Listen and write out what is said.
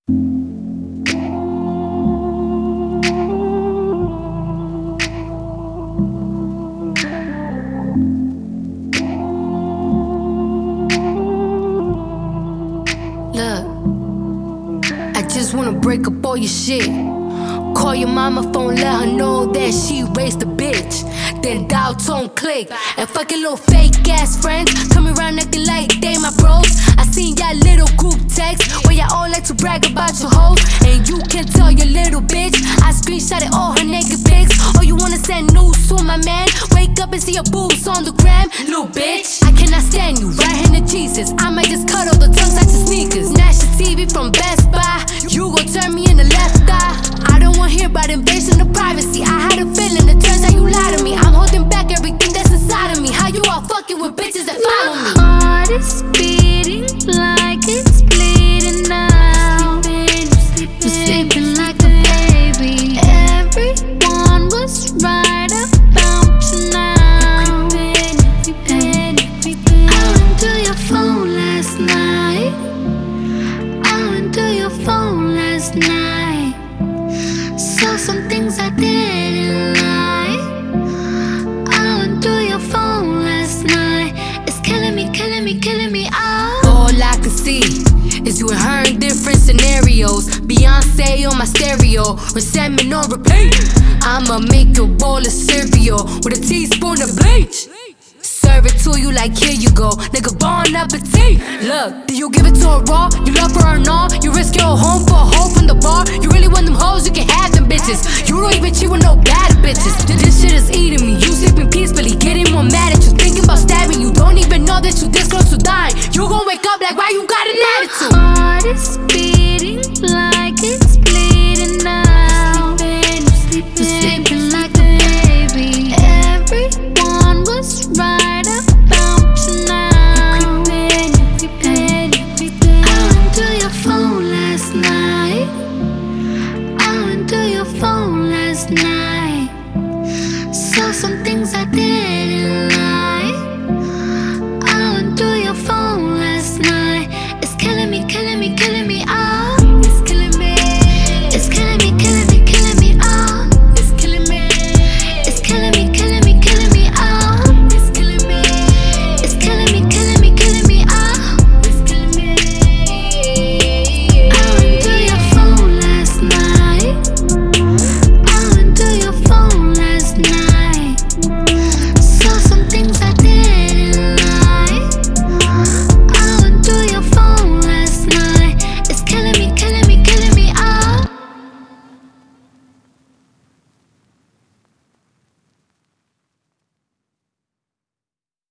I just wanna break up all your shit. Call your mama phone, let her know that she raised a bitch. Then dial tone click. And fucking little fake ass friends coming around acting like they my bros. I seen y'all little group text where y'all all like to brag about your hoes. And you can tell your little bitch I screenshotted all her naked pics. Or you wanna send news to my man, wake up and see your boobs on the gram. Little bitch, I cannot stand you, right hand to Jesus. I might just cut all the tongues out your sneakers. Snatch the TV from Best Buy, you gon' turn me in the left eye. I don't wanna hear about invasion of privacy. I had a feeling, it turns out you lied to me. I'm holding back everything that's inside of me. How you all fucking with bitches that follow me? My heart is beating like it's bleeding now. You're sleeping like a baby. Everyone was right about you now. I went to your phone last night. I went to your phone last night. Saw some things I didn't like. I went to your phone last night. It's killing me, killing me, killing me. All I can see is you and her in different scenarios. Beyonce on my stereo, resentment on repeat. I'ma make a bowl of cereal with a teaspoon of bleach. Serve it to you like here you go, nigga, bon appetit. Look, do you give it to her raw? You love her or not? You risk your